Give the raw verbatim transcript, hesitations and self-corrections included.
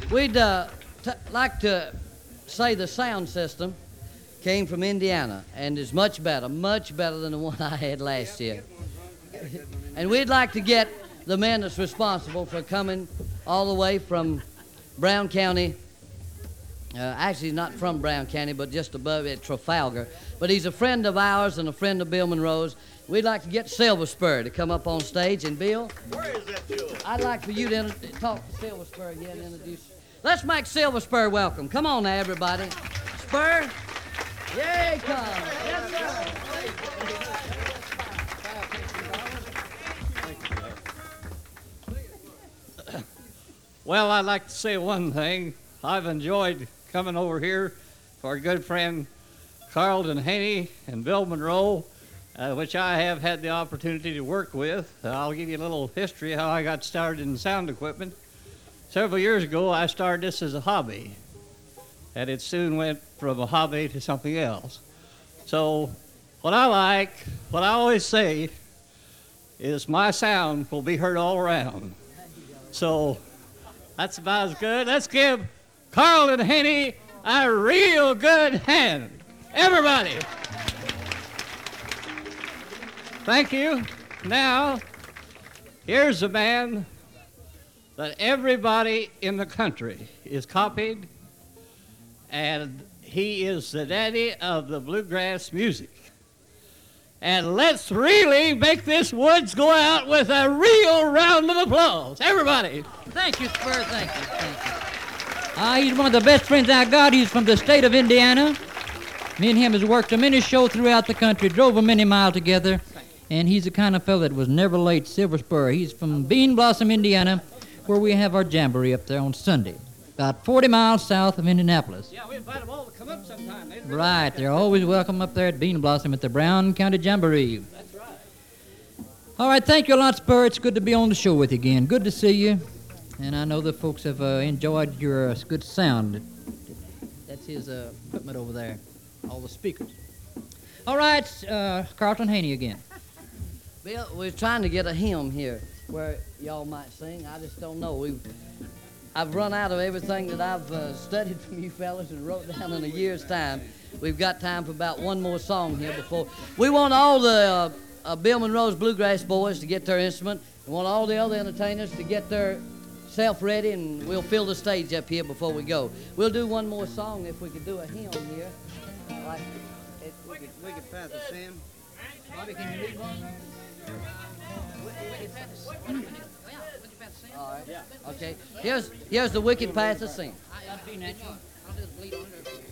We'd uh, t- like to say the sound system came from Indiana and is much better, much better than the one I had last year. And we'd like to get the man that's responsible for coming all the way from Brown County. Uh, actually, he's not from Brown County, but just above it, Trafalgar. But he's a friend of ours and a friend of Bill Monroe's. We'd like to get Silver Spur to come up on stage. And Bill, where is that to? I'd like for you to inter- talk to Silver Spur again and introduce. Let's make Silver Spur welcome. Come on now, everybody. Spur, here he comes. Yes, sir. Well, I'd like to say one thing. I've enjoyed coming over here for our good friend Carlton Haney and Bill Monroe, uh, which I have had the opportunity to work with. Uh, I'll give you a little history how I got started in sound equipment. Several years ago, I started this as a hobby, and it soon went from a hobby to something else. So what I like, what I always say, is my sound will be heard all around. So that's about as good. Let's give Carlton Haney a real good hand. Everybody. Thank you. Now, here's a man that everybody in the country is copied, and he is the daddy of the bluegrass music. And let's really make this woods go out with a real round of applause. Everybody. Thank you, Spur. Thank you. Thank you. Uh, he's one of the best friends I got. He's from the state of Indiana. Me and him has worked a many shows throughout the country, drove a many mile together, and he's the kind of fellow that was never late. Silver Spur. He's from Bean Blossom, Indiana, where we have our jamboree up there on Sunday, about forty miles south of Indianapolis. Yeah, we invite them all to come up sometime. They'd really Right, like they're always welcome up there at Bean Blossom at the Brown County Jamboree. That's right. All right, thank you a lot, Spur. It's good to be on the show with you again. Good to see you. And I know the folks have uh, enjoyed your uh, good sound. That's his uh, equipment over there, all the speakers. All right, uh, Carlton Haney again. Bill, we're trying to get a hymn here where y'all might sing. I just don't know. We've, I've run out of everything that I've uh, studied from you fellas and wrote down in a year's time. We've got time for about one more song here before. We want all the uh, uh, Bill Monroe's Bluegrass Boys to get their instrument. We want all the other entertainers to get their self ready, and we'll fill the stage up here before we go. We'll do one more song if we could do a hymn here. Like it, we could, we could pass the Sam. Bobby, can you lead one? All right. Okay. Here's here's the Wicked Path of Sin. I'll do that. I'll just lead on there.